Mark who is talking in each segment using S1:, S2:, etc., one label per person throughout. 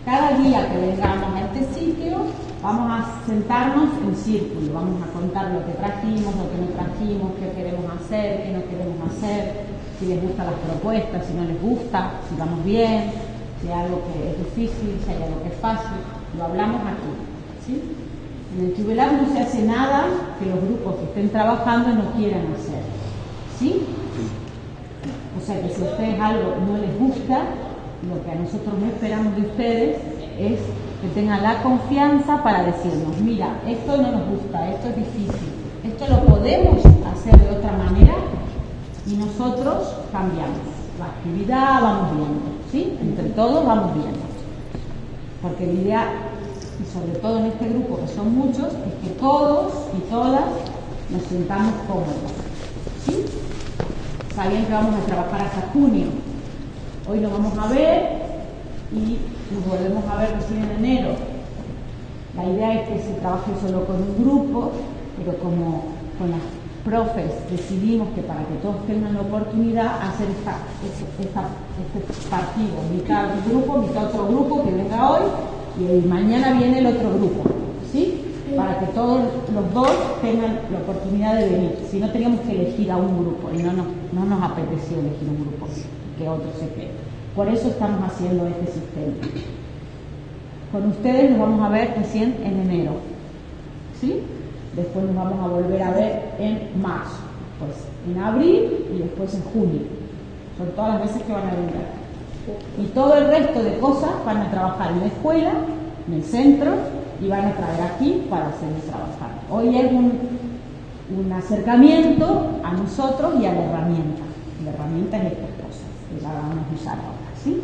S1: cada día que vengamos a este sitio, vamos a sentarnos en círculo, vamos a contar lo que trajimos, lo que no trajimos, qué queremos hacer, qué no queremos hacer, si les gustan las propuestas, si no les gusta, si vamos bien, si hay algo que es difícil, si hay algo que es fácil, lo hablamos aquí, ¿sí? En el Tubelar no se hace nada que los grupos que estén trabajando no quieran hacer, ¿sí? O sea que si a ustedes algo no les gusta, lo que a nosotros no esperamos de ustedes es que tengan la confianza para decirnos, mira, esto no nos gusta, esto es difícil, esto lo podemos hacer de otra manera, y nosotros cambiamos la actividad, vamos viendo, ¿sí? Entre todos vamos viendo. Porque la idea, y sobre todo en este grupo que son muchos, es que todos y todas nos sintamos cómodos, ¿sí? Saben que vamos a trabajar hasta junio. Hoy nos vamos a ver y nos volvemos a ver recién en enero. La idea es que se trabaje solo con un grupo, pero como con las profes decidimos que para que todos tengan la oportunidad hacer este partido, mitad un grupo, mitad otro grupo que venga hoy y mañana viene el otro grupo, ¿sí? Para que todos los dos tengan la oportunidad de venir. Si no, teníamos que elegir a un grupo y no nos apeteció elegir un grupo que otro se quede. Por eso estamos haciendo este sistema. Con ustedes nos vamos a ver recién en enero, ¿sí? Después nos vamos a volver a ver en marzo, pues en abril y después en junio. Son todas las veces que van a venir. Y todo el resto de cosas van a trabajar en la escuela, en el centro, y van a traer aquí para seguir trabajando. Hoy es un acercamiento a nosotros y a la herramienta. La herramienta es estas cosas que la vamos a usar ahora, ¿sí?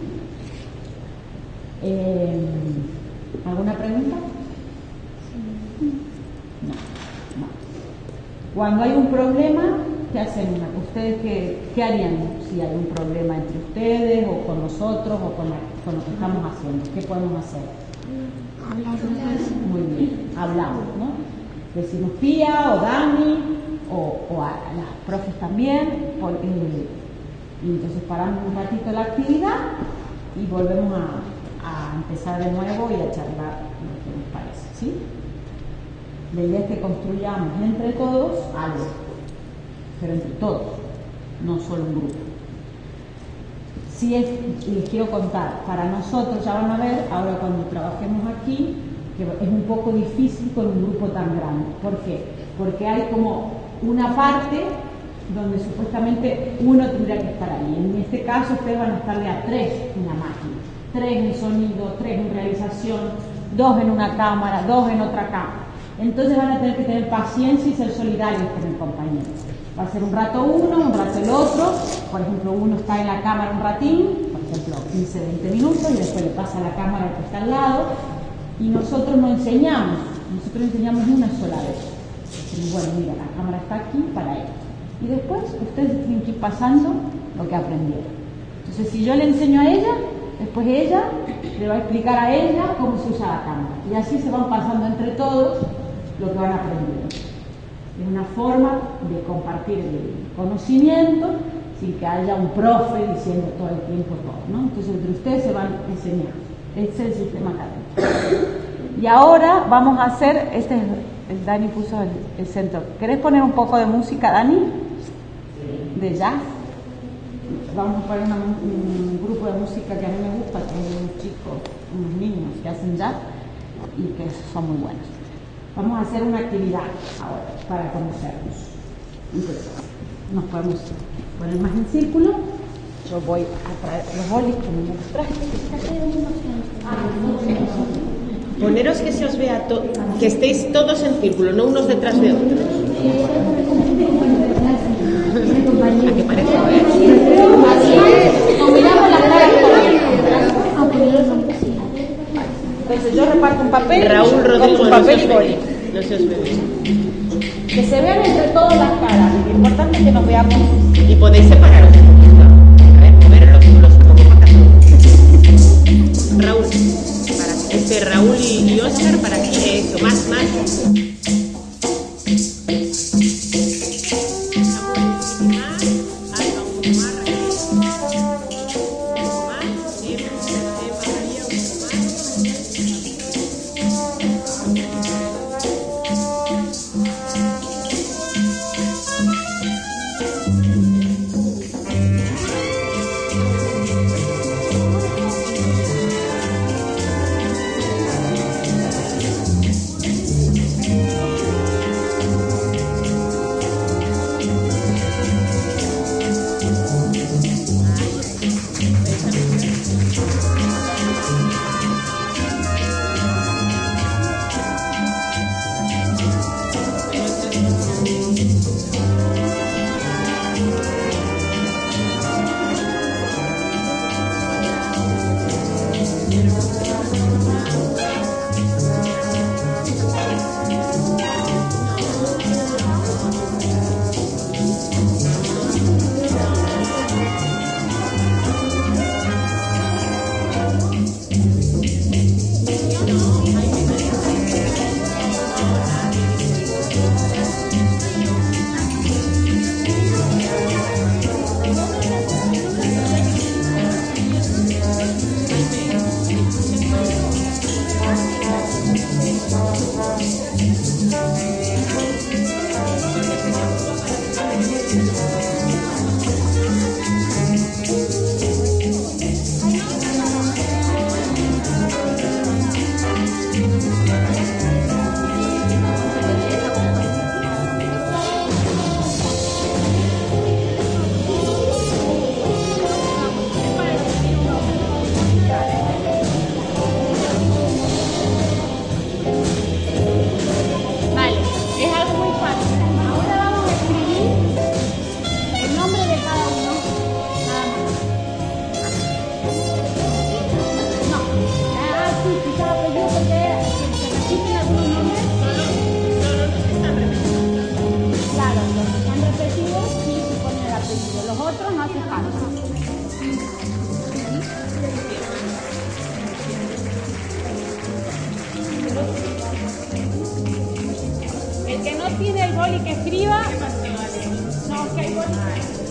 S1: ¿Alguna pregunta? No. Cuando hay un problema, ¿qué hacemos? ¿Ustedes qué harían si hay un problema entre ustedes o con nosotros o con lo que estamos haciendo? ¿Qué podemos hacer?
S2: Hablar.
S1: Muy bien, hablamos, ¿no? Decimos Pía o Dani o a las profes también, y entonces paramos un ratito la actividad y volvemos a empezar de nuevo y a charlar lo que nos parece, ¿sí? La idea es que construyamos entre todos algo, pero entre todos, no solo un grupo. Sí les quiero contar, para nosotros, ya van a ver, ahora cuando trabajemos aquí, que es un poco difícil con un grupo tan grande. ¿Por qué? Porque hay como una parte donde supuestamente uno tendría que estar ahí. En este caso ustedes van a estar de a 3 en la máquina, 3 en sonido, 3 en realización, 2 en una cámara, 2 en otra cámara. Entonces van a tener que tener paciencia y ser solidarios con el compañero. Va a ser un rato uno, un rato el otro. Por ejemplo, uno está en la cámara un ratín, por ejemplo 15, 20 minutos, y después le pasa la cámara al que está al lado. Y nosotros no enseñamos, nosotros enseñamos una sola vez. Decimos, bueno, mira, la cámara está aquí para esto. Y después ustedes tienen que ir pasando lo que aprendieron. Entonces, si yo le enseño a ella, después ella le va a explicar a ella cómo se usa la cámara. Y así se van pasando entre todos lo que van aprendiendo. Es una forma de compartir el conocimiento sin que haya un profe diciendo todo el tiempo todo, ¿no? Entonces entre ustedes se van enseñando. Este es el sistema académico. Y ahora vamos a hacer, el Dani puso el centro. ¿Querés poner un poco de música, Dani? De jazz. Vamos a poner un grupo de música que a mí me gusta, que es unos chicos, unos niños que hacen jazz y que son muy buenos. Vamos a hacer una actividad ahora para conocernos. Entonces, nos podemos poner más en círculo. Yo voy a traer los bolis que me traje.
S3: Poneros que se os vea, que estéis todos en círculo, no unos detrás de otros. ¿A qué parece?
S1: Entonces yo reparto un papel.
S3: Raúl Rodrigo,
S1: un papel y boli.
S3: No se os ve.
S1: Que se vean entre todas las caras. Lo importante es que nos veamos.
S3: Y podéis separaros un poquito. A ver, mover los un poco para acá. Raúl, para Raúl y Óscar, para que eso, más.
S1: boli que escriba. No, que hay boli.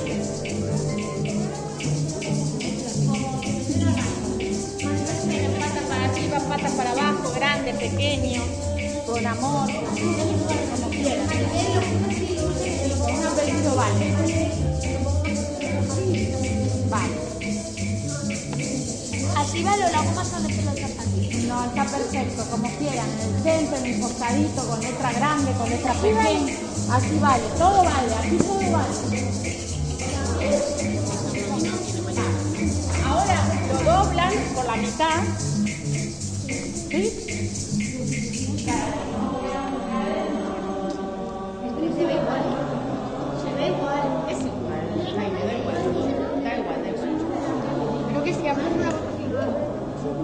S1: Patas para arriba, patas para abajo, grande, pequeño, con amor, como quieras. Un apellido vale. Vale.
S2: Así va, lo hago más o menos los zapatos.
S1: No, está perfecto, como quieran, en el centro, en el costadito, con letra grande, con letra pequeña. Así vale, todo vale, aquí todo vale. Ahora lo doblan por la mitad. ¿Sí?
S3: Se ve igual. Se ve igual. Es igual. Ay, me da igual. Da igual, da igual. Creo que si hablas una voz aquí luego.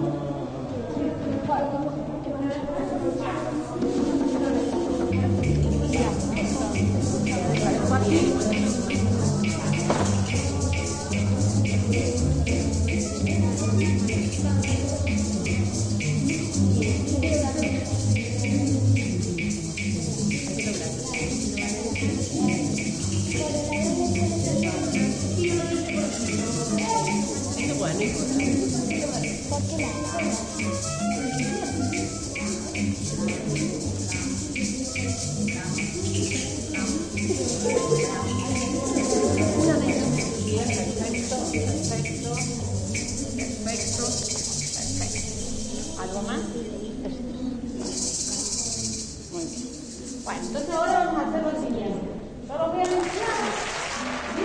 S1: ¿Algo más? Muy bien. Bueno, entonces ahora vamos a hacer lo siguiente. Yo los voy a mezclar. ¿Sí?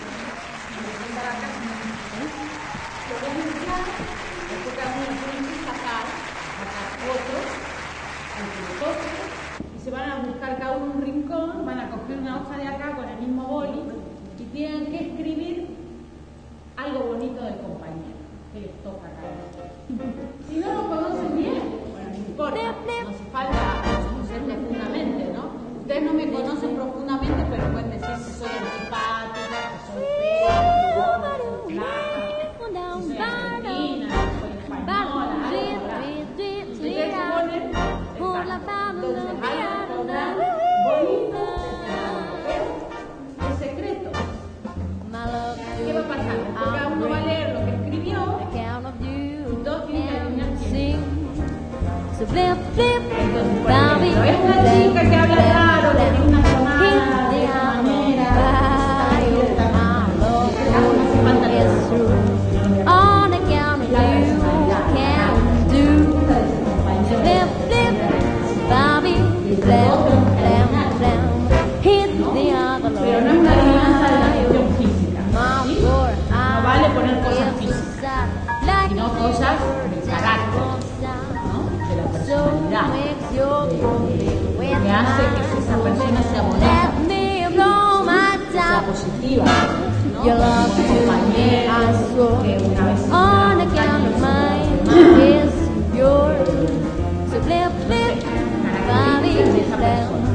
S1: Lo voy a mezclar. Después cada uno tiene que sacar otro, al que le toque, y se van a buscar cada uno un rincón, van a coger una hoja de acá con el mismo boli y tienen que escribir algo bonito del compañero que les toca a cada uno. Si no lo conocen bien, bueno, no importa, no hace falta conocer profundamente, ¿no? Ustedes no me conocen profundamente, pero pueden decir que soy antipática, que soy fea, que soy flaca, que soy argentina, que soy española, algo, ¿verdad? Ustedes ponen, exacto, entonces algo pondrán bonito, es secreto. ¿Qué va a pasar? Después cada uno va a leer lo que escribió y todos tienen que adivinar quién es. Entonces, por ejemplo, es una chica que habla raro, que tiene una tonada de esta manera, de esta manera. No hace falta leer. La personalidad. Pero no es una adivinanza de la cuestión física, ¿sí? No vale poner cosas físicas, sino cosas del carácter, ¿no? De la personalidad, que hace que esa persona sea bonita, que sea positiva, ¿no? Que sea un compañero, que una vez características de esa persona.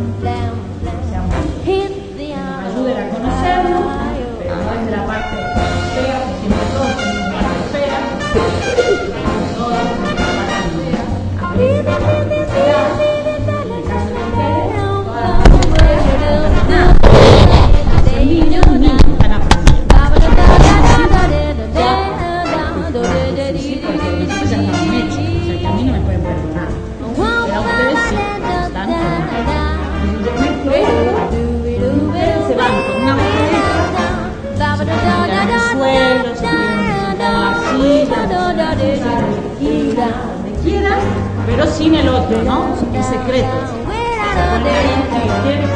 S1: Ayuden a conocerlo, pero no desde la parte fea, que siempre todos tenemos parte fea, todos tenemos la parte fea, en el caso de ustedes, todas las mujeres, son niños están aprendiendo. Sí, porque ellos ya están hechos, o sea que a mí no me pueden perdonar. Pero a ustedes sí, están yo mezclo esto, se van con una botella, se ponen en el suelo, se ponen en la silla, donde quieran, pero sin el otro, ¿no? En secreto. Se ponen ahí, quieren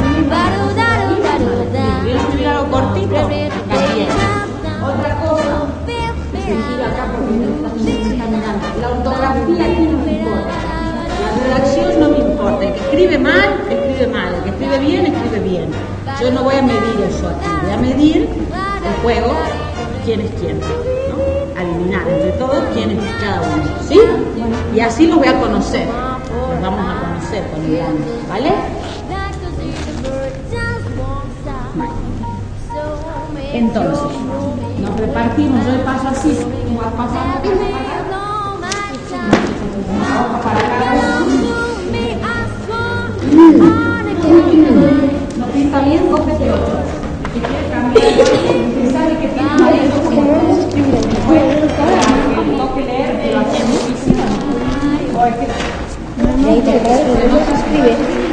S1: escribir algo cortito, acá bien. Otra cosa, que se escribe acá porque me está mirando, la ortografía aquí no me importa. La redacción no me importa, el que escribe mal, el que escribe bien. Yo no voy a medir eso aquí, voy a medir el juego, quién es quién, ¿no? Adivinar entre todos quién es cada uno, ¿sí? Y así los voy a conocer, los vamos a conocer con el año, ¿vale? Entonces, nos repartimos, yo paso así, voy a pasar una hoja para cada uno. No escribir.
S4: Y ahí te no se escribe.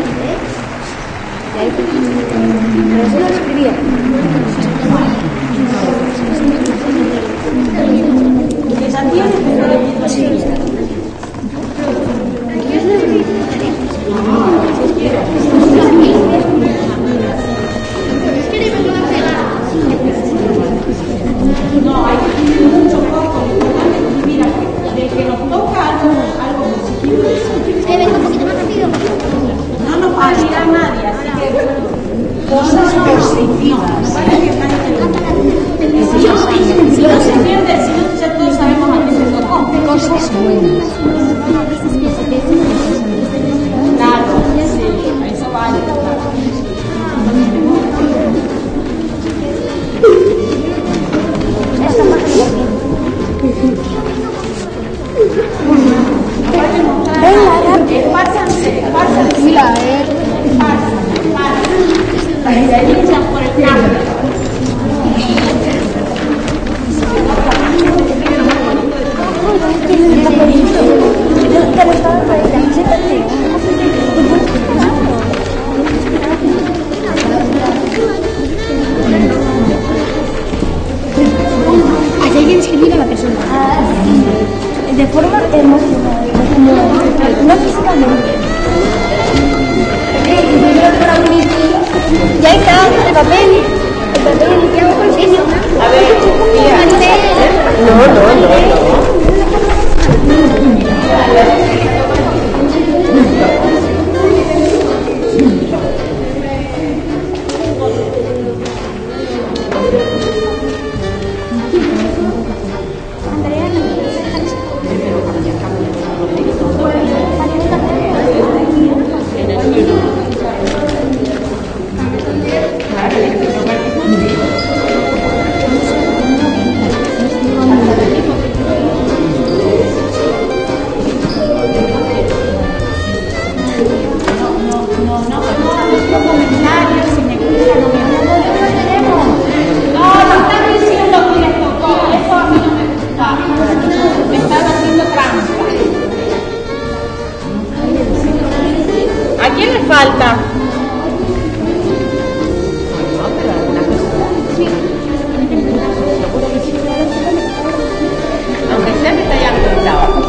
S4: Y ahí pero eso se escribía.
S1: Ella tiene, pero le quito así. No, hay que escribir mucho poco. Lo importante es escribir de que nos toca algo positivo.
S2: Venga un poquito más rápido.
S1: No nos va a mirar nadie, así que cosas positivas. Si no se pierde, si no ya todos sabemos a quién se tocó.
S4: Cosas buenas.
S1: Claro, sí, eso vale. Espársanse. Para que se luchan por el cambio.
S2: Allí hay que describir a la persona.
S4: De forma emocional, no físicamente. Y ahí está el papel. ¿Qué hago con eso?
S1: A ver, falta. Aunque sea que te hayan contado.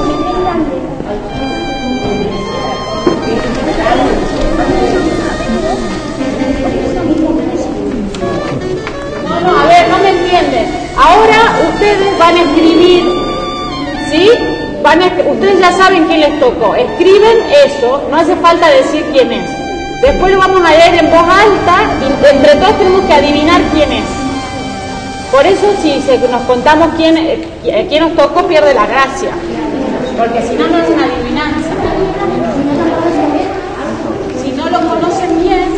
S1: No, a ver, no me entienden. Ahora ustedes van a escribir, ¿sí? Ustedes ya saben quién les tocó. Escriben eso, no hace falta decir quién es. Después lo vamos a leer en voz alta y entre todos tenemos que adivinar quién es. Por eso si nos contamos quién nos tocó, pierde la gracia. Porque si no, no es una adivinanza. Si no lo conocen bien,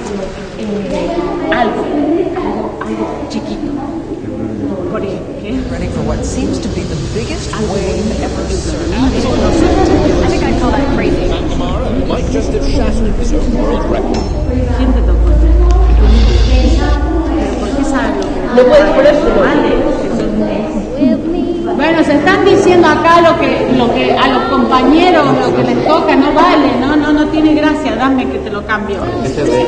S1: algo chiquito. Por ejemplo, ¿qué?
S5: Ready for what seems to be the biggest wave ever surfed.
S3: I think I call that crazy.
S6: Might just have shattered his own world record.
S1: ¿Quién te tocó? ¿Por qué sabes lo que
S7: No puedes poner su
S1: vale? Bueno, se están diciendo acá lo que a los compañeros lo que les toca no vale, no tiene gracia, dame que te lo cambio. Vale,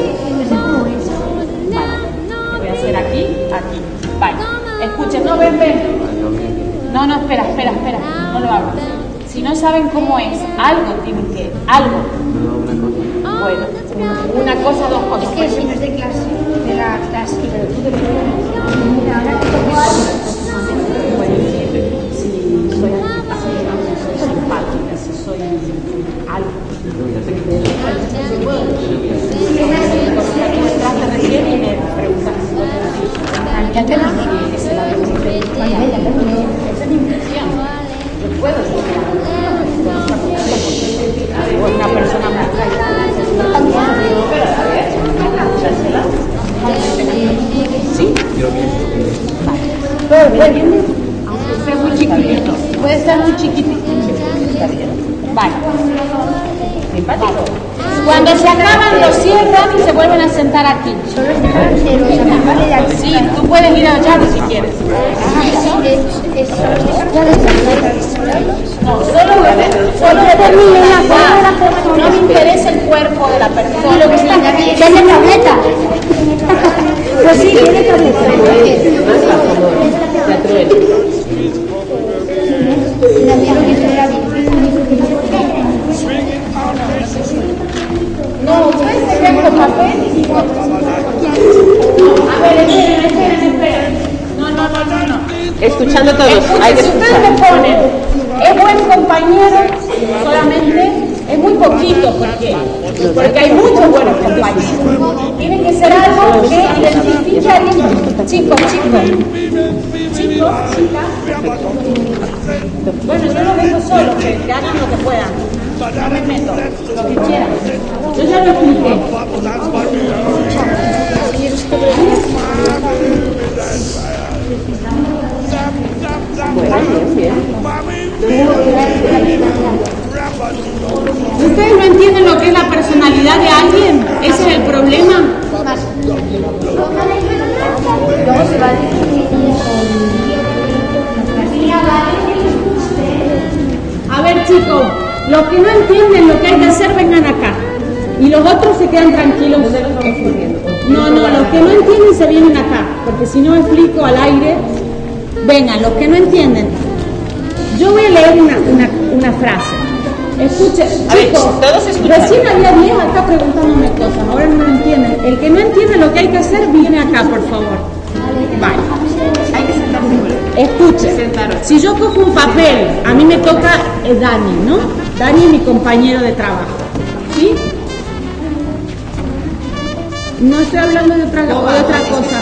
S1: voy a hacer aquí. Vale, escuchen, no, ven. No, espera, no lo hagas. Si no saben cómo es, algo. Bueno, una cosa, dos cosas.
S2: Es que si no es de clase, de la clase.
S1: Si soy antipática, si soy simpática, si soy algo. Entraste recién y me preguntaste si vos ya te lo dije, que se la pregunté. Esa es mi intención. Yo puedo ser una persona muy callada. Pero a ver, ¿sí? Vale. Aunque sea muy chiquitito. Puede ser muy chiquitito. Vale. Simpático. Cuando se acaban, lo cierran y se vuelven a sentar aquí. Sí, tú puedes ir allá si quieres. No, solo
S2: determine la forma de la
S3: No me
S2: persona.
S3: interesa el cuerpo de la persona.
S2: Y lo que está, tiene tableta. Pues sí, tiene tableta.
S3: No, ustedes se quedan con papel y a ver, esperen. No.
S7: Escuchando todos, hay que
S3: Si ustedes me
S7: escuchar.
S3: ponen, es buen compañero, solamente es muy poquito, porque hay muchos buenos compañeros. Tiene que ser algo que identifique a alguien. Chicos, chicas. Bueno, yo los dejo solos, que hagan lo que puedan. No me meto, lo que quieran. Yo ya lo expliqué. ¿Ustedes no entienden lo que es la personalidad de alguien? ¿Ese es el problema? A ver, chicos, los que no entienden lo que hay que hacer, vengan acá. Y los otros se quedan tranquilos. No, los que no entienden se vienen acá, porque si no explico al aire. Vengan, los que no entienden. Yo voy a leer una frase. Escuchen,
S7: A ver,
S3: chicos,
S7: todos escuchan.
S3: recién había 10 acá preguntándome cosas, ahora no lo entienden. El que no entiende lo que hay que hacer, viene acá, por favor. Vale.
S7: Hay que sentarse.
S3: Escuchen,
S7: Sentaros.
S3: si yo cojo un papel, a mí me toca Dani, ¿no? Dani es mi compañero de trabajo, ¿sí? No estoy hablando de otra cosa.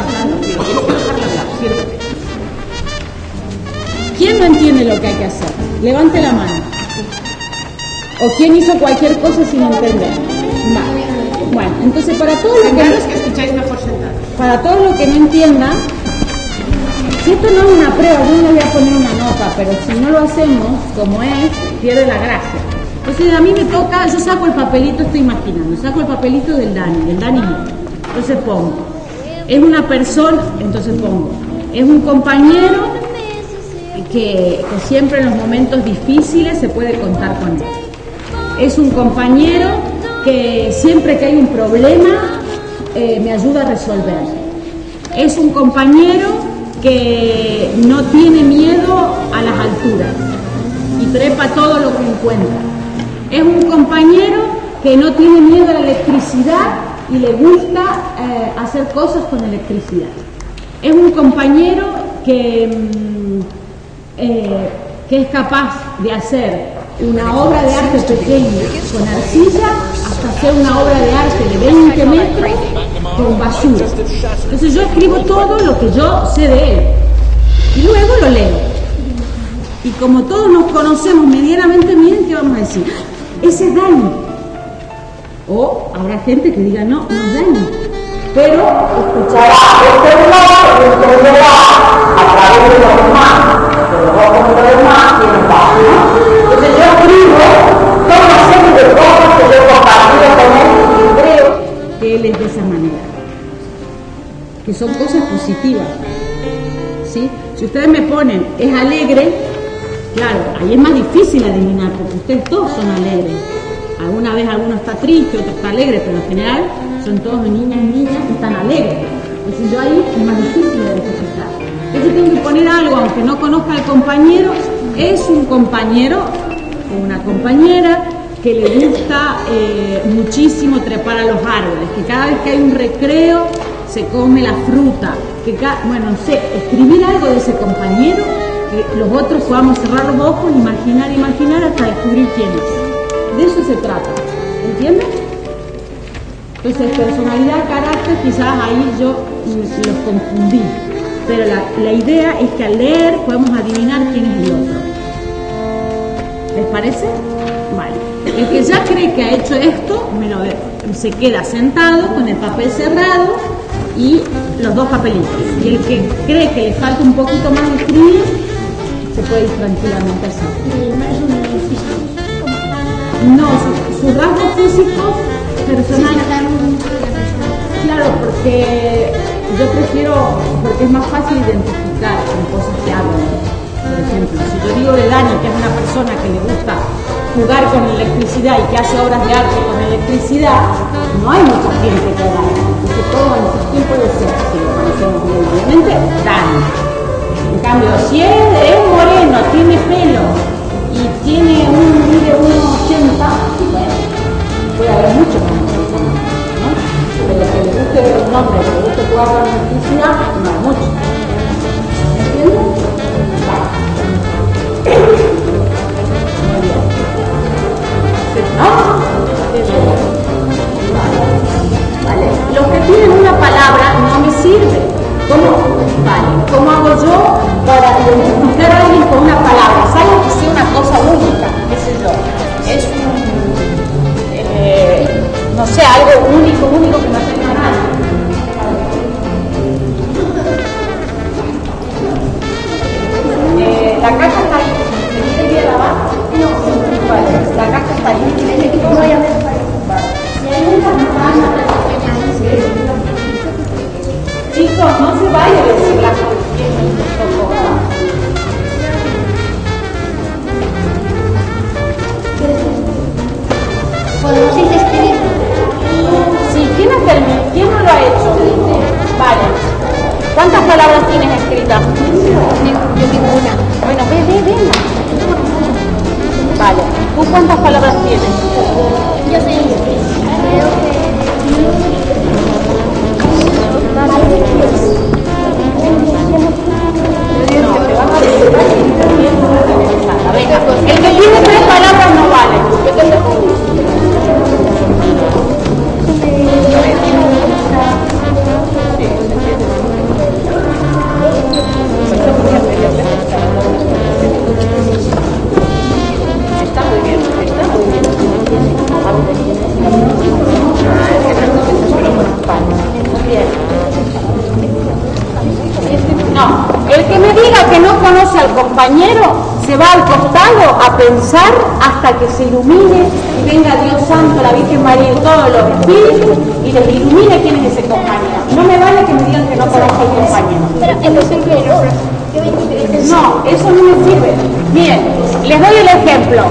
S3: ¿Quién no entiende lo que hay que hacer? Levante la mano. ¿O quién hizo cualquier cosa sin entender? Vale. Bueno, entonces para todos los
S7: Que escucháis mejor sentados.
S3: para todos los que no entiendan, si esto no es una prueba, yo no le voy a poner una nota, pero si no lo hacemos como es, pierde la gracia. Entonces a mí me toca, yo saco el papelito, estoy imaginando, saco el papelito del Dani mío. Entonces pongo, es una persona, entonces pongo, es un compañero que siempre en los momentos difíciles se puede contar con él. Es un compañero que siempre que hay un problema me ayuda a resolver. Es un compañero que no tiene miedo a las alturas y trepa todo lo que encuentra. Es un compañero que no tiene miedo a la electricidad y le gusta hacer cosas con electricidad. Es un compañero que es capaz de hacer una obra de arte pequeña con arcilla hasta hacer una obra de arte de 20 metros con basura. Entonces yo escribo todo lo que yo sé de él y luego lo leo. Y como todos nos conocemos medianamente bien, ¿qué vamos a decir? Ese es Dani. O habrá gente que diga, no es Dani. Pero escuchará este blog y entenderá a través de los demás, de los ojos de los demás, quién es Dani, ¿no? Entonces yo escribo toda una serie de cosas que yo he compartido con él y creo que él es de esa manera. Que son cosas positivas. ¿Sí? Si ustedes me ponen, es alegre, claro, ahí es más difícil adivinar, porque ustedes todos son alegres. Alguna vez alguno está triste, otro está alegre, pero en general son todos niñas y niñas que están alegres. Entonces yo ahí es más difícil de detectar. Entonces tengo que poner algo, aunque no conozca al compañero, es un compañero o una compañera que le gusta muchísimo trepar a los árboles, que cada vez que hay un recreo se come la fruta, no sé, escribir algo de ese compañero, que los otros podamos cerrar los ojos, imaginar hasta descubrir quién es. De eso se trata, ¿entienden? Entonces, personalidad, carácter, quizás ahí yo los confundí, pero la idea es que al leer podemos adivinar quién es el otro. ¿Les parece? Vale. El que ya cree que ha hecho esto, se queda sentado con el papel cerrado y los dos papelitos. Y el que cree que le falta un poquito más de escribir, se puede ir tranquilamente así. No, sus rasgos físicos personales. Claro, porque yo porque es más fácil identificar con cosas que hablan. Por ejemplo, si yo digo de Dani, que es una persona que le gusta jugar con electricidad y que hace obras de arte con electricidad, no hay mucha gente que haga eso. Entonces todo en su tiempo de ser, si lo conocemos bien, obviamente, Dani. En cambio, si es moreno, tiene pelo y tiene mide 1,80, bueno, puede haber mucho más, ¿no? Pero que le guste ver un hombre, que le guste jugar con electricidad, no hay mucho. ¿Entiendes? Muy bien. Vale. Los que tienen una palabra no me sirve. ¿Cómo hago yo para identificar a alguien con una palabra? Salvo que sea una cosa única, qué sé yo. Es no sé, algo único que no tenga nadie. La caja está ahí. ¿Me quiere ir a lavar? No. Vale, la caja está ahí. No voy a ver. Si hay una campaña, chicos, no se vaya a decir la
S2: ¿Podemos ir escribir?
S3: Sí, ¿quién no lo ha hecho? Vale. ¿Cuántas palabras tienes escritas?
S2: Yo tengo una.
S3: Bueno, ve. Vale. ¿Tú cuántas palabras tienes?
S2: Yo sé. Creo que...
S3: No, te van a decir el que tiene 3 palabras no vale. Está muy bien. No, el que me diga que no conoce al compañero se va al costado a pensar hasta que se ilumine y venga Dios Santo, la Virgen María y todos los espíritus y les ilumine quién es ese compañero. No me vale que me digan que no conozco al compañero.
S2: Pero entonces
S3: No, eso no me sirve. Bien, les doy el ejemplo.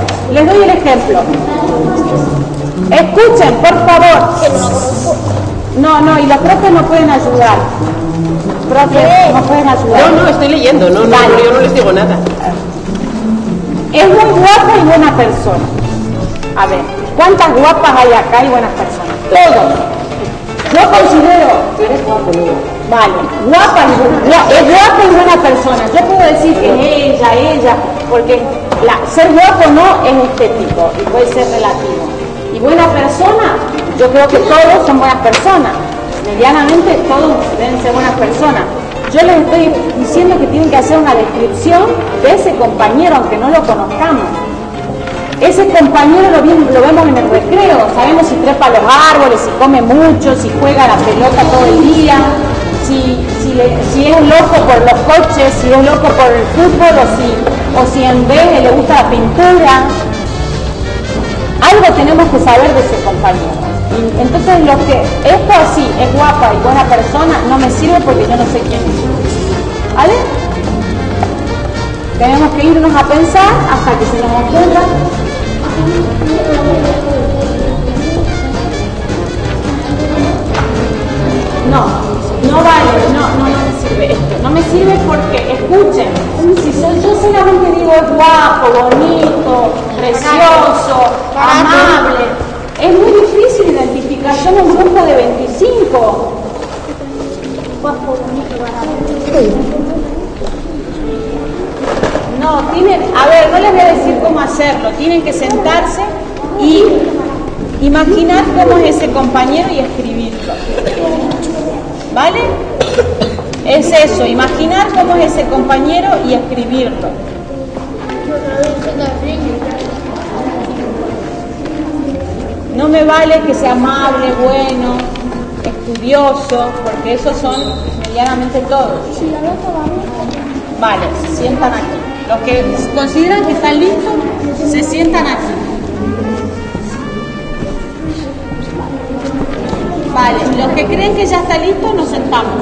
S3: Escuchen, por favor. No, y los profes no pueden ayudar. No pueden ayudar.
S7: No, estoy leyendo, no, yo no les digo nada.
S3: Es muy guapa y buena persona. A ver, ¿cuántas guapas hay acá y buenas personas? Todos. Yo considero, vale, es guapa y buena persona. Yo puedo decir que es ella, porque ser guapo no es estético y puede ser relativo. Y buena persona, yo creo que todos son buenas personas. Medianamente todos deben ser buenas personas. Yo les estoy diciendo que tienen que hacer una descripción de ese compañero, aunque no lo conozcamos. Ese compañero lo vemos en el recreo, sabemos si trepa los árboles, si come mucho, si juega a la pelota todo el día, si es loco por los coches, si es loco por el fútbol o si en vez le gusta la pintura. Algo tenemos que saber de ese compañero. Y entonces esto así, es guapa y buena persona, no me sirve porque yo no sé quién es. ¿Vale? Tenemos que irnos a pensar hasta que se nos ocurra. No vale, no me sirve esto. No me sirve porque, escuchen, si yo solamente digo es guapo, bonito, precioso, amable, es muy difícil identificar. Somos un grupo de 25.
S2: guapo, bonito, barato.
S3: No, no les voy a decir cómo hacerlo. Tienen que sentarse y imaginar cómo es ese compañero y escribirlo. ¿Vale? Es eso, imaginar cómo es ese compañero y escribirlo. No me vale que sea amable, bueno, estudioso, porque esos son medianamente todos. Vale, se sientan aquí. Los que consideran que están listos, se sientan aquí. Vale, los que creen que ya está listo, nos sentamos.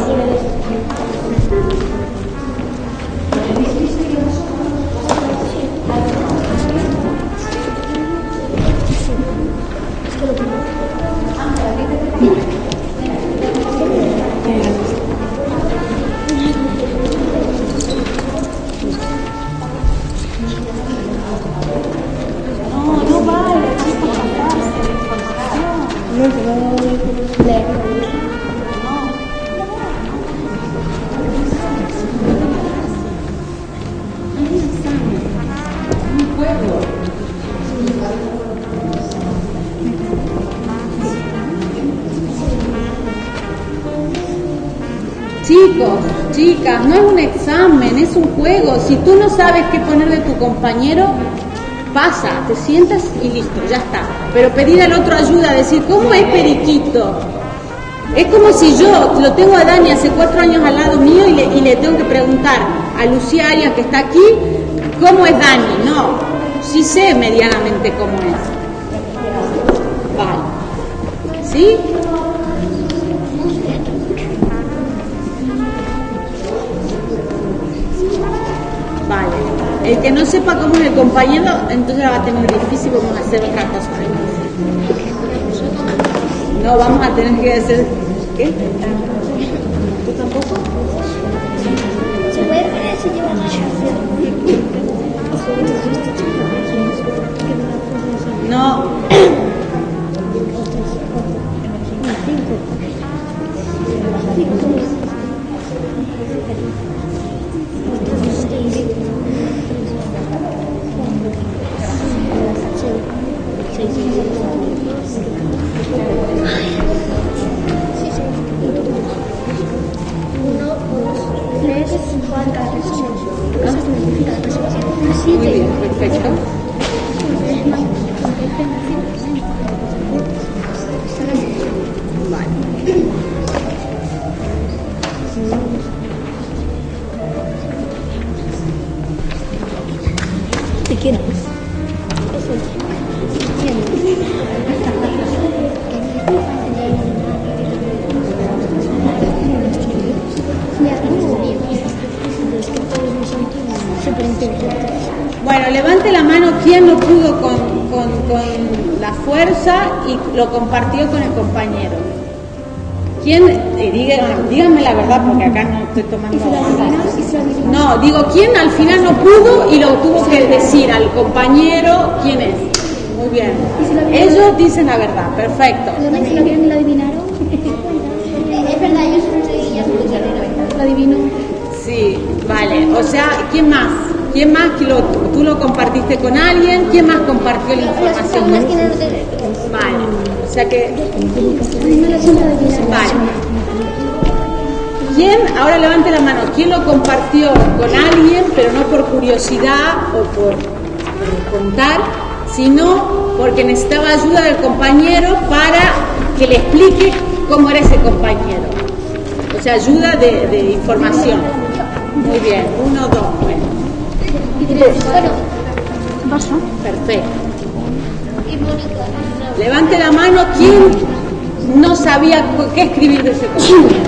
S3: Chicos, chicas, no es un examen, es un juego. Si tú no sabes qué poner de tu compañero, pasa, te sientas y listo, ya está. Pero pedir al otro ayuda, decir, ¿cómo es Periquito? Es como si yo lo tengo a Dani hace 4 años al lado mío y le tengo que preguntar a Lucía Arias, que está aquí, ¿cómo es Dani? No, sí sé medianamente cómo es. Vale. ¿Sí? Vale. El que no sepa cómo es el compañero, entonces la va a tener difícil, vamos a hacer otra cosa. No, vamos a tener que hacer... ¿Qué? ¿Tú tampoco?
S4: ¿Se puede poner eso llevar
S3: No. Muy bien, perfecto. Vale.
S4: Te quiero.
S3: Bueno, levante la mano quien no pudo con la fuerza y lo compartió con el compañero. ¿Quién? Díganme la verdad porque acá no estoy tomando. No, digo, ¿quién al final no pudo y lo tuvo que decir al compañero? ¿Quién es? Muy bien. Ellos dicen la verdad, perfecto.
S4: ¿Lo vieron y lo adivinaron? Es verdad, yo solo lo adivino.
S3: Sí, vale. O sea, ¿quién más? ¿Quién más que tú lo compartiste con alguien? ¿Quién más compartió la información? Vale, o sea que... Vale. ¿Quién? Ahora levante la mano. ¿Quién lo compartió con alguien, pero no por curiosidad o por contar, sino porque necesitaba ayuda del compañero para que le explique cómo era ese compañero? O sea, ayuda de información. Muy bien, 1, 2, bueno. Perfecto. Levante la mano quien no sabía qué escribir de ese compañero.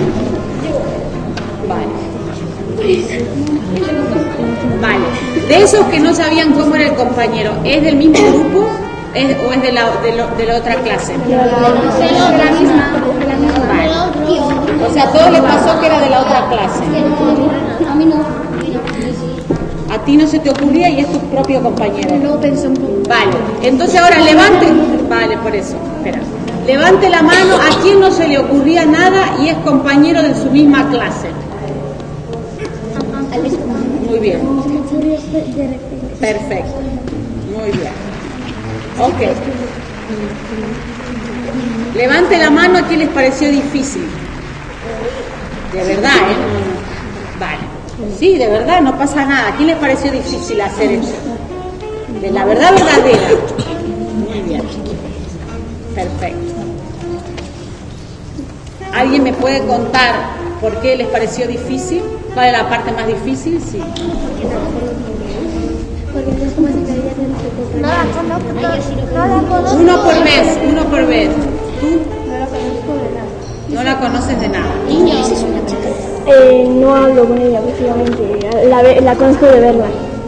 S3: Vale. De esos que no sabían cómo era el compañero, ¿es del mismo grupo o es de la otra clase?
S4: La misma.
S3: Vale. O sea, a todos les pasó que era de la otra clase.
S4: A mí no.
S3: A ti no se te ocurría y es tu propio compañero.
S4: No pensé un poco.
S3: Vale, entonces ahora levante. Vale, por eso, espera. Levante la mano a quien no se le ocurría nada y es compañero de su misma clase. Muy bien. Perfecto. Muy bien. Ok. Levante la mano a quien les pareció difícil. De verdad, ¿eh? Vale. Sí, de verdad, no pasa nada. ¿A quién les pareció difícil hacer eso? De la verdad verdadera. Muy bien. Perfecto. ¿Alguien me puede contar por qué les pareció difícil? ¿Cuál es la parte más difícil? Sí. Uno por vez. ¿Tú? No la conoces de nada.
S2: No hablo con ella, básicamente. La conozco de verla.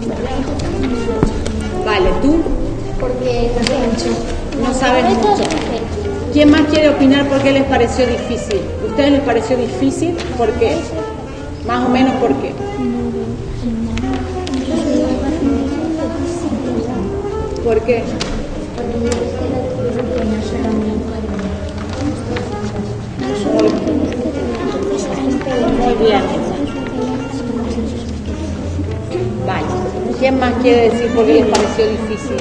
S3: Vale, ¿tú?
S4: Porque no sé mucho.
S3: No sabes mucho. ¿Quién más quiere opinar por qué les pareció difícil? ¿Ustedes les pareció difícil? ¿Por qué? Más o menos, ¿por qué? ¿Por qué? Muy bien. Vale. ¿Quién más quiere decir por qué les pareció difícil?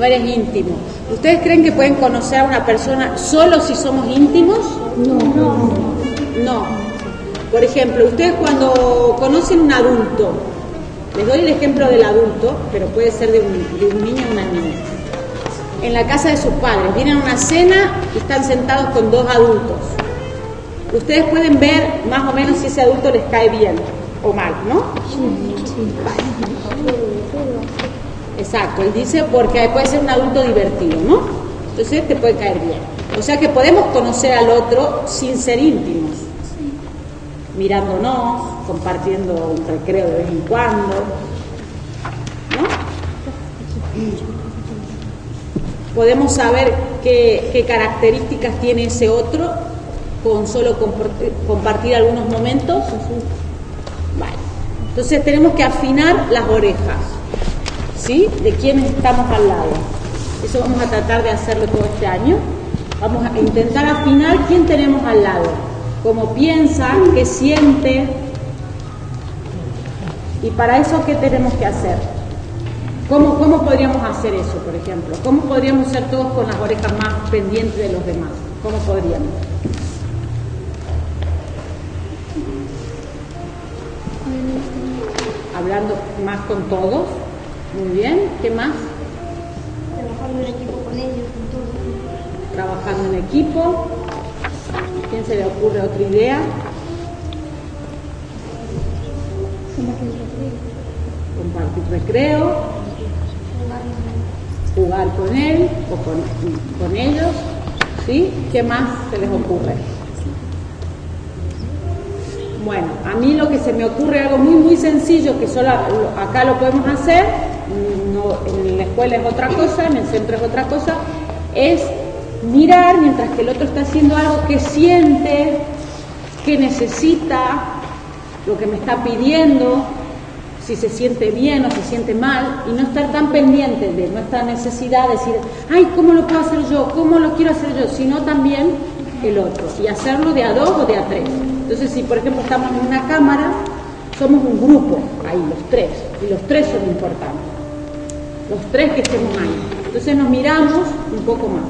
S3: eres íntimo. ¿Ustedes creen que pueden conocer a una persona solo si somos íntimos? No. Por ejemplo, ustedes cuando conocen un adulto, les doy el ejemplo del adulto, pero puede ser de un niño o una niña. En la casa de sus padres, vienen a una cena y están sentados con dos adultos. Ustedes pueden ver más o menos si ese adulto les cae bien o mal, ¿no? Sí. Vale. Exacto, él dice porque puede ser un adulto divertido, ¿no? Entonces te puede caer bien. O sea que podemos conocer al otro sin ser íntimos. Mirándonos, compartiendo un recreo de vez en cuando, ¿no? Podemos saber qué características tiene ese otro con solo compartir algunos momentos. Vale. Entonces tenemos que afinar las orejas, ¿sí? De quiénes estamos al lado. Eso vamos a tratar de hacerlo todo este año. Vamos a intentar afinar quién tenemos al lado, cómo piensa, qué siente. Y para eso, ¿qué tenemos que hacer? ¿Cómo podríamos hacer eso, por ejemplo? ¿Cómo podríamos ser todos con las orejas más pendientes de los demás? ¿Cómo podríamos? Hablando más con todos. Muy bien. ¿Qué más?
S4: Trabajando en equipo con ellos, con todos.
S3: Trabajando en equipo. ¿Quién se le ocurre otra idea? Compartir recreo. Jugar con él o con ellos. ¿Sí? ¿Qué más se les ocurre? Bueno, a mí lo que se me ocurre, algo muy sencillo, que solo acá lo podemos hacer, no, en la escuela es otra cosa, en el centro es otra cosa, es mirar mientras que el otro está haciendo algo que siente, que necesita, lo que me está pidiendo, si se siente bien o se siente mal, y no estar tan pendiente de nuestra necesidad de decir, ay, ¿cómo lo puedo hacer yo? ¿Cómo lo quiero hacer yo? Sino también el otro, y hacerlo de a dos o de a tres. Entonces, si por ejemplo estamos en una cámara, somos un grupo, ahí los tres, y los tres son importantes, los tres que estemos ahí. Entonces nos miramos un poco más.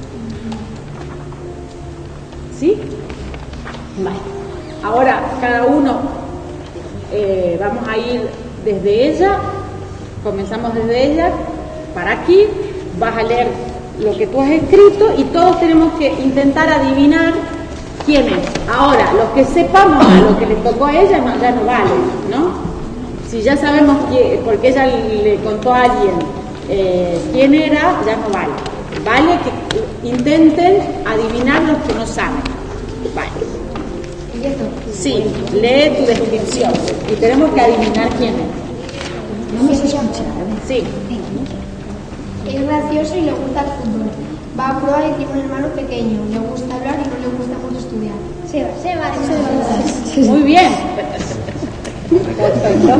S3: ¿Sí? Vale. Ahora, cada uno, vamos a ir desde ella, comenzamos desde ella, para aquí, vas a leer lo que tú has escrito y todos tenemos que intentar adivinar quién es. Ahora, los que sepamos a lo que le tocó a ella ya no vale, ¿no? Si ya sabemos porque ella le contó a alguien quién era, ya no vale. Vale que intenten adivinar los que no saben. Vale. Sí, lee tu descripción y tenemos que adivinar quién es.
S4: No me se escucha.
S3: Sí.
S4: Es gracioso y le gusta el fútbol. Va a prueba y tiene un hermano pequeño. Le gusta hablar y no le gusta mucho estudiar. Seba.
S3: Muy bien. Perfecto.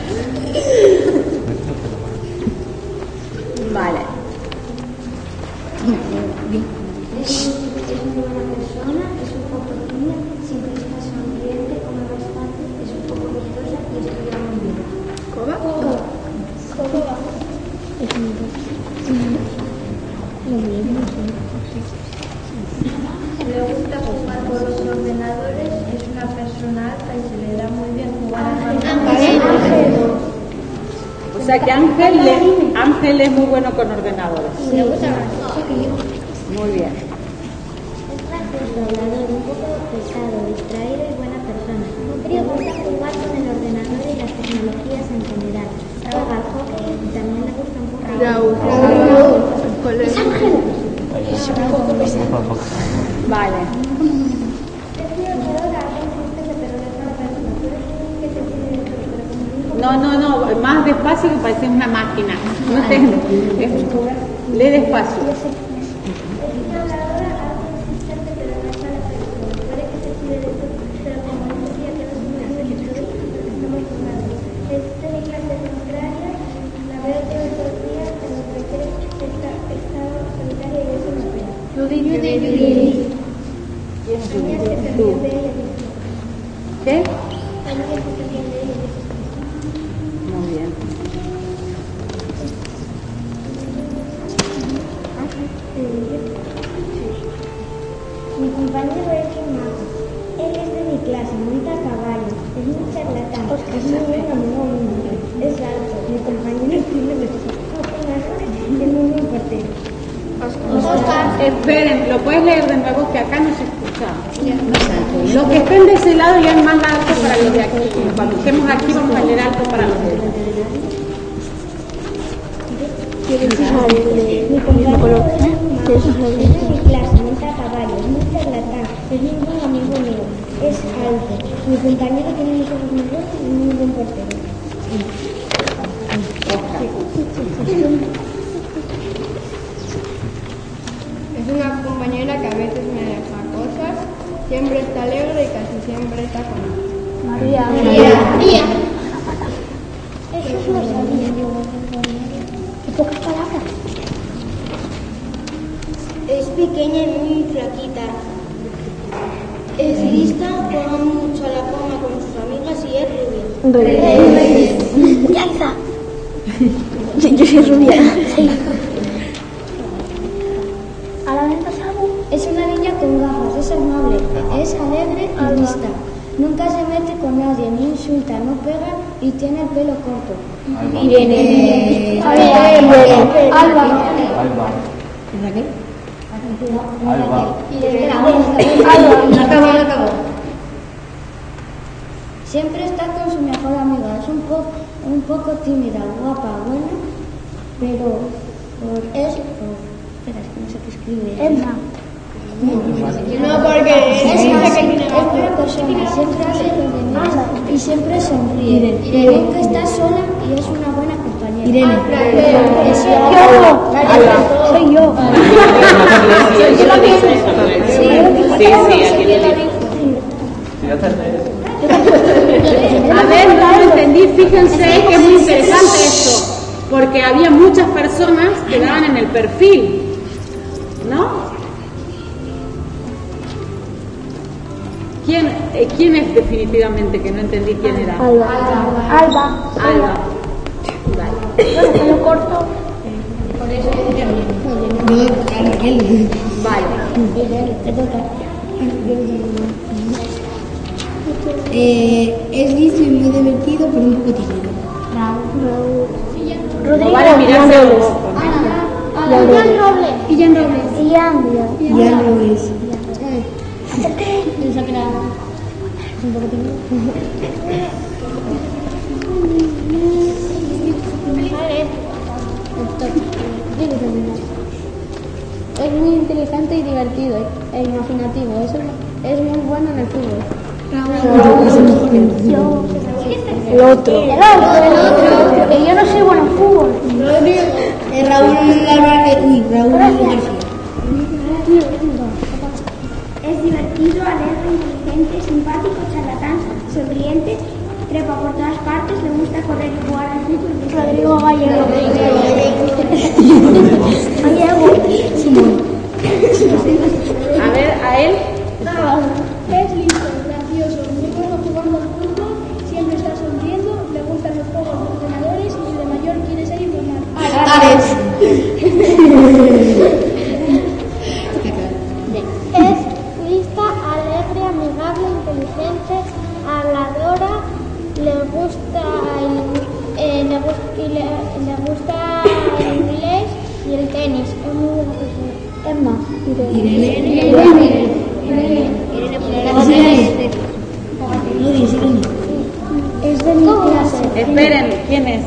S3: Vale.
S4: Es una buena persona, es un poco tímida, siempre está sonriente, come bastante, es un poco gustosa y estudia muy bien. ¿Cómo? Le gusta jugar con los ordenadores, es una persona alta y se le da muy bien jugar al ordenador.
S3: O sea que Ángel es muy bueno con ordenadores.
S4: Le gusta
S3: Muy bien.
S2: Es gracioso, hablador, un poco pesado, distraído y buena persona. Le gusta jugar con el ordenador y las tecnologías en general. Juega al hockey y también le gusta un poco.
S4: Es Ángel. Es un poco pesado.
S3: Vale. No, más despacio que parece una máquina. No te... Lee despacio. ¿Qué? Muy bien.
S2: Mi compañero es un mago. Él es de mi clase, monta a caballo, es muy charlatán, es muy buen amigo mío, es alto, mi compañero tiene es muy buen portero.
S3: Esperen, ¿lo puedes leer de nuevo? Que acá no se escucha. Los que estén de ese lado ya es más alto para los de aquí. Cuando estemos aquí vamos a leer alto para los de aquí.
S2: Mi compañero es de mi clase, monta a caballo, es muy charlatán, es muy buen amigo mío, es alto. Mi compañero tiene muchos amigos y es muy buen portero.
S8: Es una compañera que a veces me deja cosas, siempre está alegre y casi siempre está conmigo.
S2: María. Eso lo sabía yo. Qué pocas palabras. Es pequeña y muy flaquita. Es lista, juega mucho a la cama con sus amigas y es rubia. Ya está. Yo soy rubia. Sí. ¿A la venta Sabu? Es una niña con gafas, es amable, es alegre y lista. Nunca se mete con nadie, ni insulta, no pega y tiene el pelo corto. Irene. Alba. ¿Es Raquel? Alba. No acabó. Siempre está con su mejor amiga. Es un poco tímida, guapa, buena, pero es no sé qué escribe. Emma.
S8: No, porque
S2: Es buena persona, siempre hace los demás y siempre sonríe. Nunca está sola y es una buena compañera. Irene. Soy yo.
S3: A ver, no lo entendí, fíjense que es muy interesante esto, porque había muchas personas que daban en el perfil, ¿no? ¿Quién es definitivamente que no entendí quién era?
S2: Alba.
S3: Vale.
S2: Bueno, pelo corto.
S8: por eso
S2: Es listo y muy divertido, pero un poco tímido.
S3: No vale mirarse a los ojos.
S2: Ian Robles. Pensaba que era un poco tímido. Es muy inteligente y divertido e imaginativo. Es muy bueno en el fútbol. El otro. Que yo no soy bueno en fútbol. Raúl García. Es divertido, alegre, inteligente, simpático, charlatán, sonriente, trepa por todas partes, le gusta correr y jugar al fútbol. Rodrigo Gallego.
S3: A ver, a él.
S2: Es listo, gracioso, muy bueno jugando al fútbol, siempre está sonriendo, le gustan los juegos de ordenadores y de mayor quiere ser informático. Es lista, alegre, amigable, inteligente, habladora, le gusta el inglés y el tenis. Es muy buena persona. Emma. Es de mi clase.
S3: Esperen, ¿quién es?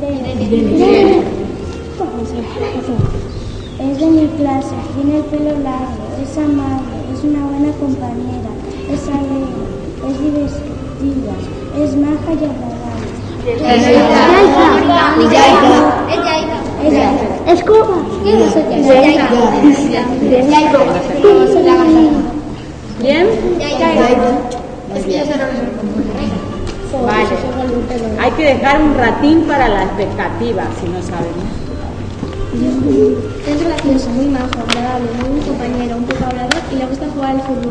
S2: Es de mi clase, tiene el pelo largo, es amable, es una buena compañera, es alegre, es divertida, es maja y agradable. Es Cuba.
S3: ¿Quién? Vale. Hay que dejar un ratín para la expectativa, si no sabemos.
S2: Es gracioso, muy majo, agradable, muy buen compañero, un poco hablador y le gusta jugar al fútbol.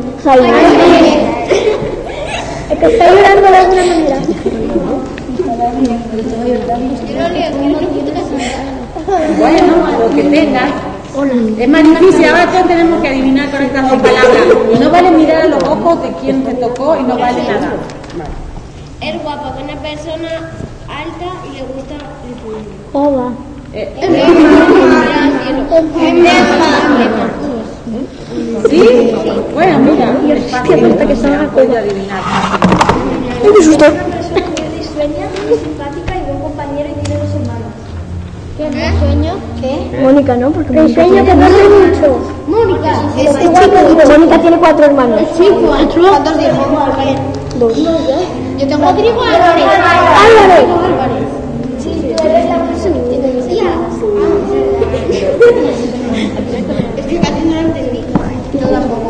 S2: Es que está llorando de alguna manera.
S3: Bueno, lo que tengas.
S1: Es más difícil, ahora todos tenemos que adivinar con estas dos palabras. Y no vale mirar a los ojos de quién te tocó y no vale nada.
S4: Es guapa, con una persona alta y le gusta el fútbol.
S2: Hola.
S1: ¿Sí? Bueno, mira, es fácil que se puede adivinar.
S2: Me asustó.
S4: Es una persona muy risueña, muy simpática y buen compañero y tiene 2 hermanos. ¿Qué risueño? ¿Qué?
S2: Mónica, ¿no? Porque risueño que corre mucho.
S4: Mónica.
S2: Mónica tiene 4 hermanos.
S4: Sí, 4. ¿Cuántos dijo?
S2: 2.
S4: Yo tengo Rodrigo Álvarez.
S2: Álvarez.
S4: Sí, tú eres la persona que te decía. Es que casi no lo entendí. Yo tampoco.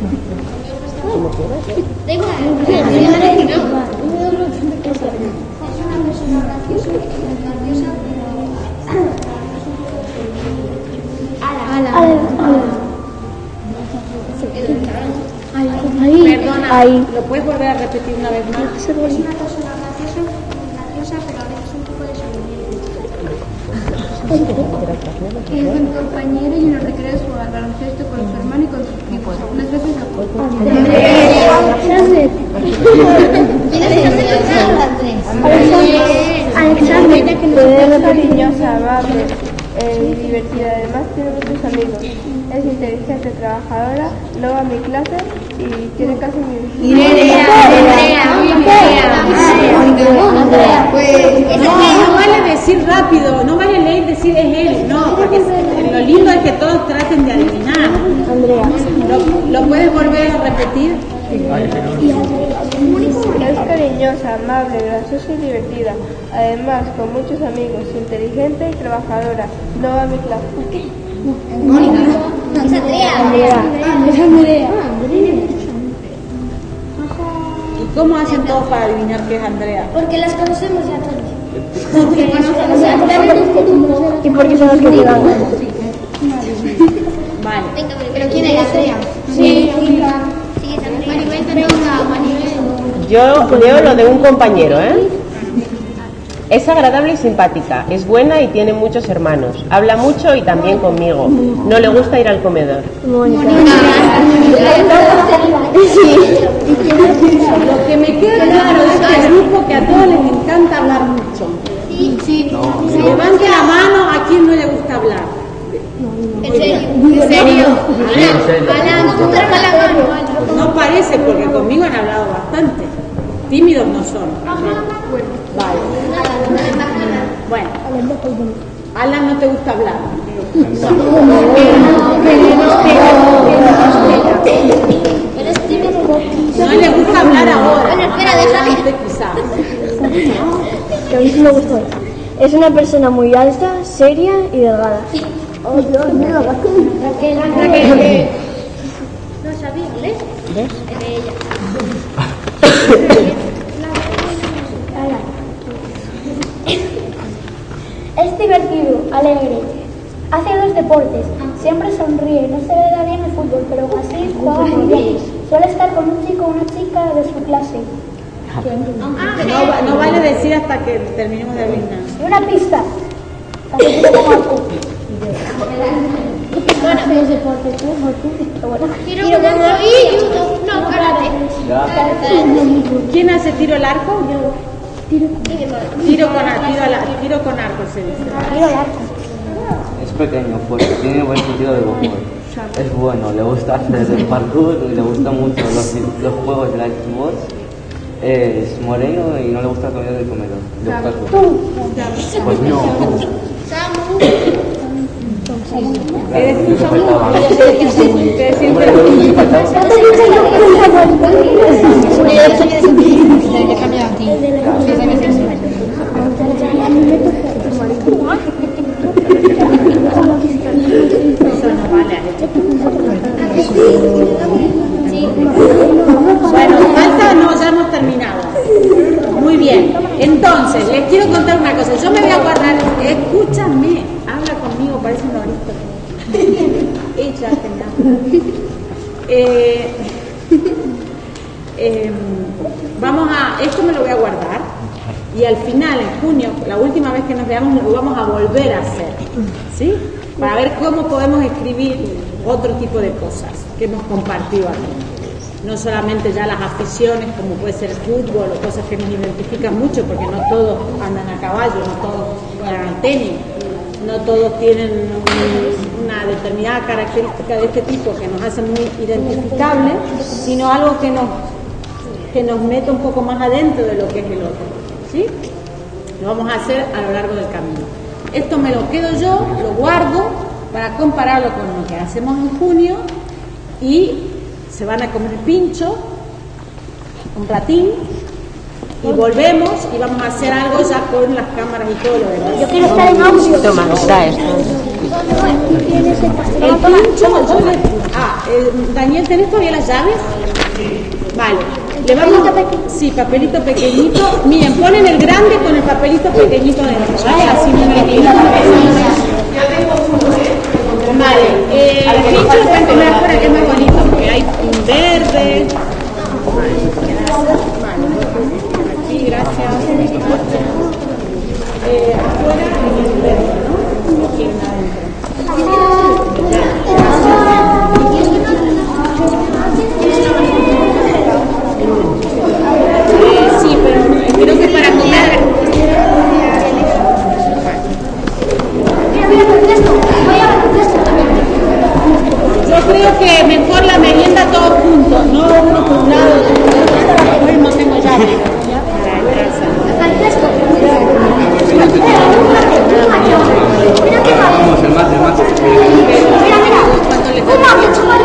S4: Da igual. Es una persona graciosa,
S1: Perdona, ¿lo puedes volver a repetir una vez más?
S4: Es una persona graciosa, pero a veces un poco desobediente. Es buen compañero y en los recreos juega al baloncesto con su hermano y con sus primos. Algunas veces lo
S8: Alexander, que no es cariñosa, amable y divertida. Además tiene muchos amigos. Es inteligente, trabajadora, no va a mi clase y tiene casi mi...
S1: No vale decir rápido, no vale leer decir es él, no, porque lo lindo es que todos traten de adivinar.
S2: Andrea.
S1: ¿Lo puedes volver a repetir?
S8: Es cariñosa, amable, graciosa y divertida. Además, con muchos amigos, inteligente y trabajadora. No va a mi clase.
S4: Mónica. No, es Andrea.
S2: Es Andrea.
S1: ¿Y cómo hacen todos para adivinar que es Andrea?
S4: Porque las conocemos ya todos.
S2: ¿Y por qué son los que te dan?
S1: Vale.
S4: ¿Pero quién es Andrea? Sí, es Andrea.
S7: Yo leo lo de un compañero, ¿eh? Es agradable y simpática, es buena y tiene muchos hermanos. Habla mucho y también conmigo. No le gusta ir al comedor.
S2: Mónica.
S1: Lo que me queda claro de este grupo que a todos les encanta hablar mucho.
S4: Sí.
S1: Levante la mano a quien no le gusta hablar.
S4: ¿En serio? Alan, tú te la mano.
S1: No parece porque conmigo han hablado bastante. Tímidos no son. Vale. Bueno. Alan no te gusta hablar.
S4: Eres tímido.
S1: No le gusta hablar ahora.
S4: Bueno, espera, déjame.
S1: Quizás.
S2: Que a mí sí me gustó. Es una persona muy alta, seria y delgada.
S4: Raquel. No sabía inglés.
S7: ¿Ves?
S9: Es divertido, alegre, hace los deportes, siempre sonríe, no se le da bien el fútbol, pero así juega muy bien. Suele estar con un chico o una chica de su clase.
S1: No vale decir hasta que terminemos de adivinar.
S9: Y una pista. Así como Marco.
S4: Los deportes, tiro con arco y judo. No, karate.
S1: ¿Quién hace tiro al arco? Tiro con arco se dice.
S10: Es pequeño, fuerte, tiene buen sentido del humor. Es bueno, le gusta hacer el parkour y le gustan mucho los juegos de la Xbox. Es moreno y no le gusta la comida del comedor. Pues no.
S1: ¿Eres tú, Samu? Bueno, falta, no, ya hemos terminado. Muy bien, entonces les quiero contar una cosa. Yo me voy a guardar, escúchame, habla conmigo, parece un orito. Ella, vamos a, esto me lo voy a guardar
S3: y al final, en junio, la última vez que nos veamos, lo vamos a volver a hacer, ¿sí? Para ver cómo podemos escribir otro tipo de cosas que hemos compartido aquí. No solamente ya las aficiones, como puede ser el fútbol o cosas que nos identifican mucho, porque no todos andan a caballo, no todos juegan al tenis, no todos tienen una determinada característica de este tipo que nos hace muy identificables, sino algo que nos meta un poco más adentro de lo que es el otro, ¿sí? Lo vamos a hacer a lo largo del camino. Esto me lo quedo yo, lo guardo para compararlo con lo que hacemos en junio y se van a comer pincho un ratín y volvemos y vamos a hacer algo ya con las cámaras y todo lo demás.
S9: Yo quiero estar en audio.
S7: Toma, da esto.
S3: El pincho, Daniel, ¿tenés todavía las llaves? Vale. Le vamos papelito pequeñito. Miren, ponen el grande con el papelito pequeñito dentro, ¿vale? Así no me Vale, el pincho lo pueden poner afuera, que es más bonito, porque hay un verde. Aquí, gracias. Afuera y el verde, ¿no? No quieren adentro. Sí, pero creo que para comer. Yo creo que mejor la merienda todos juntos, no uno por un lado, no tengo llave.